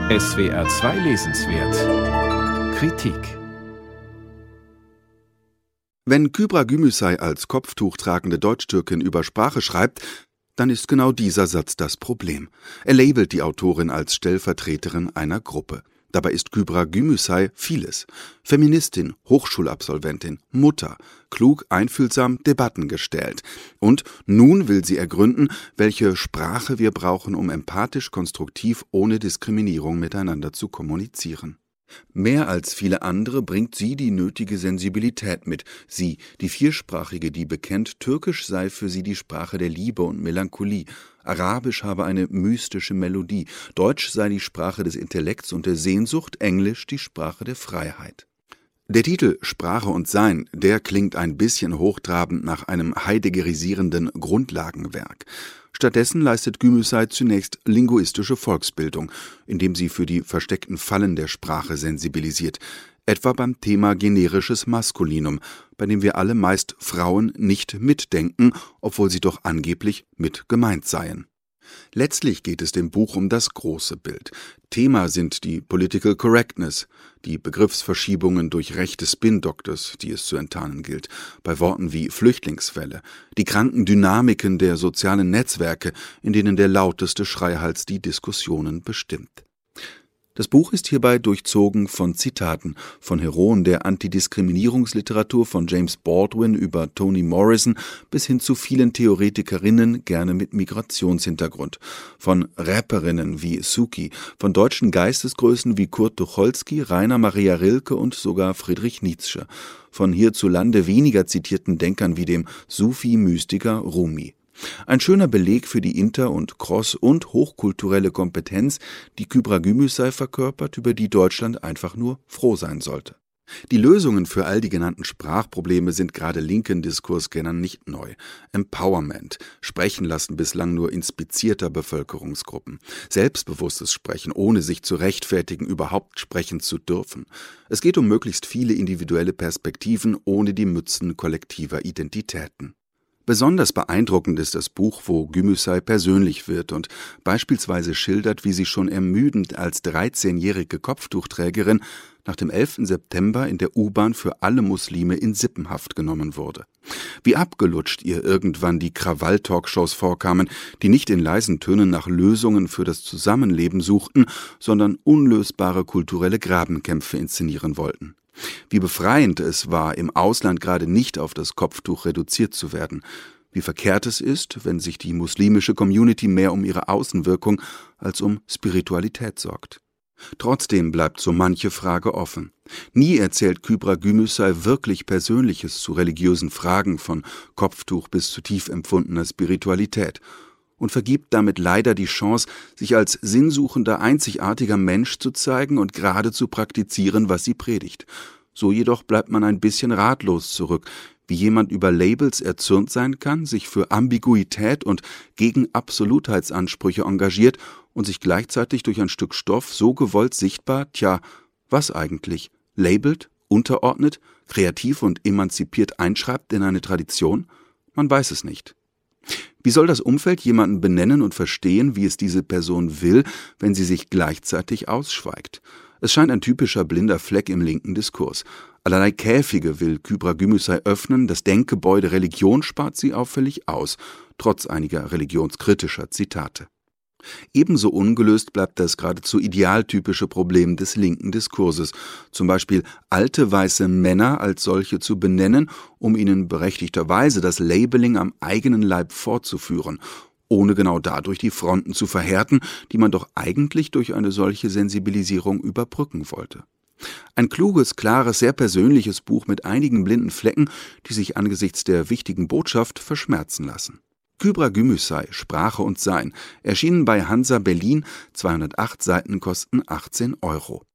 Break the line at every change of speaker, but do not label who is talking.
SWR 2 lesenswert Kritik.
Wenn Kübra Gümüşay als kopftuchtragende Deutschtürkin über Sprache schreibt, dann ist genau dieser Satz das Problem. Er labelt die Autorin als Stellvertreterin einer Gruppe. Dabei ist Kübra Gümüşay vieles. Feministin, Hochschulabsolventin, Mutter, klug, einfühlsam, debattengestellt. Und nun will sie ergründen, welche Sprache wir brauchen, um empathisch, konstruktiv, ohne Diskriminierung miteinander zu kommunizieren. Mehr als viele andere bringt sie die nötige Sensibilität mit. Sie, die Viersprachige, die bekennt, Türkisch sei für sie die Sprache der Liebe und Melancholie. Arabisch habe eine mystische Melodie. Deutsch sei die Sprache des Intellekts und der Sehnsucht, Englisch die Sprache der Freiheit. Der Titel Sprache und Sein, der klingt ein bisschen hochtrabend nach einem heideggerisierenden Grundlagenwerk. Stattdessen leistet Gümüşay zunächst linguistische Volksbildung, indem sie für die versteckten Fallen der Sprache sensibilisiert, etwa beim Thema generisches Maskulinum, bei dem wir alle meist Frauen nicht mitdenken, obwohl sie doch angeblich mit gemeint seien. Letztlich geht es dem Buch um das große Bild. Thema sind die Political Correctness, die Begriffsverschiebungen durch rechte Spin-Doctors, die es zu enttarnen gilt, bei Worten wie Flüchtlingswelle, die kranken Dynamiken der sozialen Netzwerke, in denen der lauteste Schreihals die Diskussionen bestimmt. Das Buch ist hierbei durchzogen von Zitaten von Heroen der Antidiskriminierungsliteratur von James Baldwin über Toni Morrison bis hin zu vielen Theoretikerinnen, gerne mit Migrationshintergrund, von Rapperinnen wie Suki, von deutschen Geistesgrößen wie Kurt Tucholsky, Rainer Maria Rilke und sogar Friedrich Nietzsche, von hierzulande weniger zitierten Denkern wie dem Sufi-Mystiker Rumi. Ein schöner Beleg für die inter- und cross- und hochkulturelle Kompetenz, die Kübra Gümüşay verkörpert, über die Deutschland einfach nur froh sein sollte. Die Lösungen für all die genannten Sprachprobleme sind gerade linken Diskurskennern nicht neu. Empowerment, Sprechen lassen bislang nur inspizierter Bevölkerungsgruppen. Selbstbewusstes Sprechen, ohne sich zu rechtfertigen, überhaupt sprechen zu dürfen. Es geht um möglichst viele individuelle Perspektiven ohne die Mützen kollektiver Identitäten. Besonders beeindruckend ist das Buch, wo Gümüşay persönlich wird und beispielsweise schildert, wie sie schon ermüdend als 13-jährige Kopftuchträgerin nach dem 11. September in der U-Bahn für alle Muslime in Sippenhaft genommen wurde. Wie abgelutscht ihr irgendwann die Krawall-Talkshows vorkamen, die nicht in leisen Tönen nach Lösungen für das Zusammenleben suchten, sondern unlösbare kulturelle Grabenkämpfe inszenieren wollten. Wie befreiend es war, im Ausland gerade nicht auf das Kopftuch reduziert zu werden. Wie verkehrt es ist, wenn sich die muslimische Community mehr um ihre Außenwirkung als um Spiritualität sorgt. Trotzdem bleibt so manche Frage offen. Nie erzählt Kübra Gümüşay wirklich Persönliches zu religiösen Fragen, von Kopftuch bis zu tief empfundener Spiritualität, und vergibt damit leider die Chance, sich als sinnsuchender, einzigartiger Mensch zu zeigen und gerade zu praktizieren, was sie predigt. So jedoch bleibt man ein bisschen ratlos zurück, wie jemand über Labels erzürnt sein kann, sich für Ambiguität und gegen Absolutheitsansprüche engagiert und sich gleichzeitig durch ein Stück Stoff so gewollt sichtbar, was eigentlich, labelt, unterordnet, kreativ und emanzipiert einschreibt in eine Tradition? Man weiß es nicht. Wie soll das Umfeld jemanden benennen und verstehen, wie es diese Person will, wenn sie sich gleichzeitig ausschweigt? Es scheint ein typischer blinder Fleck im linken Diskurs. Allerlei Käfige will Kübra Gümüşay öffnen, das Denkgebäude Religion spart sie auffällig aus, trotz einiger religionskritischer Zitate. Ebenso ungelöst bleibt das geradezu idealtypische Problem des linken Diskurses, zum Beispiel alte weiße Männer als solche zu benennen, um ihnen berechtigterweise das Labeling am eigenen Leib fortzuführen, ohne genau dadurch die Fronten zu verhärten, die man doch eigentlich durch eine solche Sensibilisierung überbrücken wollte. Ein kluges, klares, sehr persönliches Buch mit einigen blinden Flecken, die sich angesichts der wichtigen Botschaft verschmerzen lassen. Kübra Gümüşay, Sprache und Sein, erschienen bei Hansa Berlin, 208 Seiten kosten 18 €.